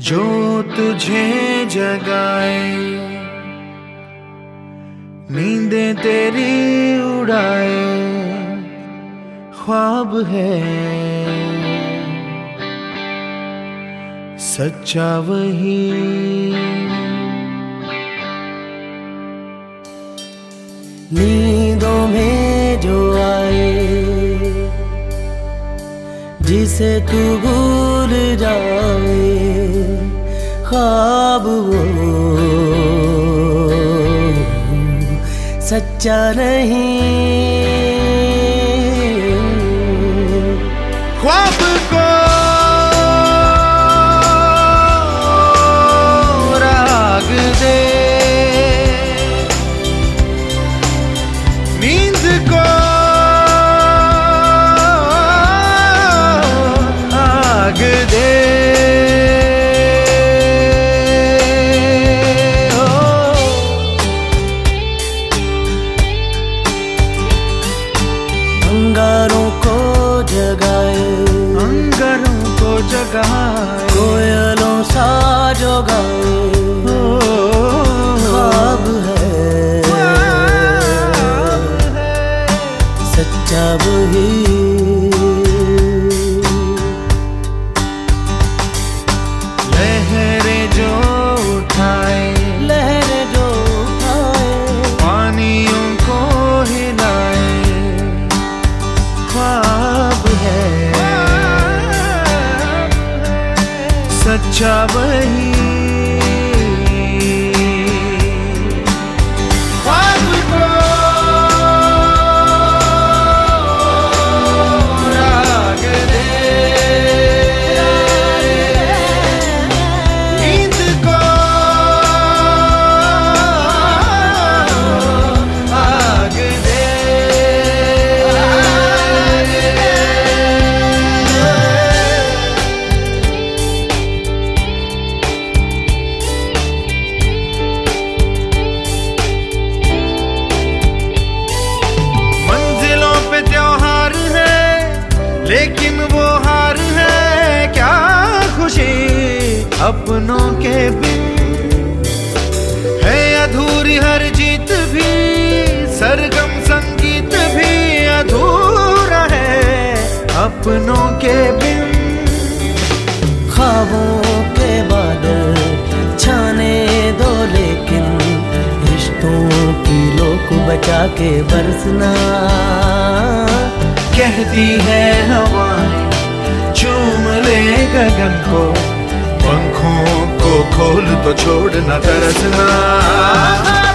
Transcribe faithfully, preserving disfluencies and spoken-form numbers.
जो तुझे जगाए, नींदें तेरी उड़ाए, ख्वाब है सच्चा वही। नींदों में जो आए, जिसे तू भूल जाए, ख्वाब वो सच्चा नहीं। ख्वाब को राग दे, नींद को आग दे। अंगारों को जगाए, अंगारों को जगाए, कोयलों सा जो गाए, ख्वाब है सच्चा वही। लहरें जो उठाए, लहरें जो उठाए, पानियों को हिलाए, ख्वाब है सच्चा वही। ख्वाब को राग दे, नींद को आग दे। मंजिलों पे त्योहार है, लेकिन वो हार है क्या खुशी अपनों के बिन। है अधूरी हर जीत भी, सरगम संगीत भी अधूरा है अपनों के बिन। ख्वाबों के बादल छाने दो, लेकिन रिश्तों की लो को बचा के बरसना। कहती है हवाएं चूम ले गगन को, पंखों को खोल तो छोड़ न तरसना।